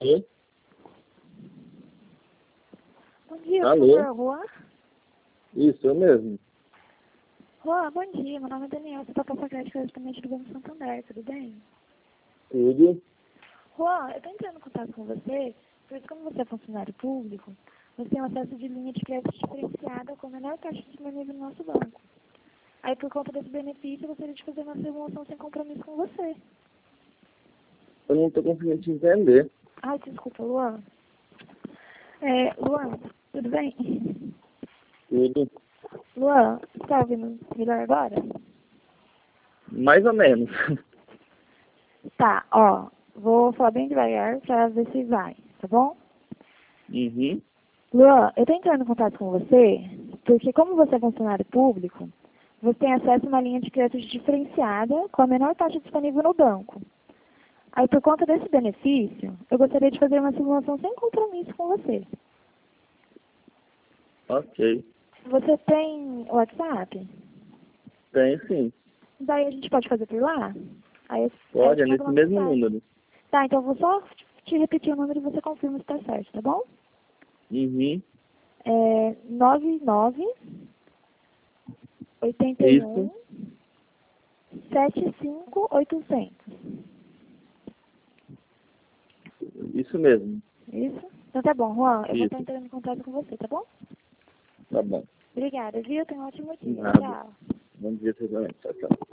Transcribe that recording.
Oi? Bom dia, Alô? por favor, Juan. Isso, eu mesmo. Juan, bom dia. Meu nome é Daniel. Você toca crédito diretamente do Banco Santander, tudo bem? Tudo? Juan, eu estou entrando em contato com você, porque como você é funcionário público, você tem acesso de linha de crédito diferenciada com a menor taxa disponível no nosso banco. Aí, por conta desse benefício, eu gostaria de fazer uma simulação sem compromisso com você. Eu não estou conseguindo te entender. Ai, desculpa, Luan. Luan, tudo bem? Tudo. Luan, você está ouvindo melhor agora? Mais ou menos. Tá, ó, vou falar bem devagar para ver se vai, tá bom? Uhum. Luan, eu estou entrando em contato com você, porque como você é funcionário público, você tem acesso a uma linha de crédito diferenciada com a menor taxa disponível no banco. Aí, por conta desse benefício, eu gostaria de fazer uma simulação sem compromisso com você. Ok. Você tem WhatsApp? Tem sim. Daí a gente pode fazer por lá? Aí eu Pode, é te mando nesse uma mesmo mensagem. número. Tá, então eu vou só te repetir o número e você confirma se está certo, tá bom? Uhum. 99 Isso. 81 75 800. Isso mesmo. Isso? Então tá bom, Juan, eu vou estar Isso. entrando em contato com você, tá bom? Tá bom. Obrigada, viu? Tenha um ótimo dia. Nada. Tchau. Bom dia, também. Tchau, tchau.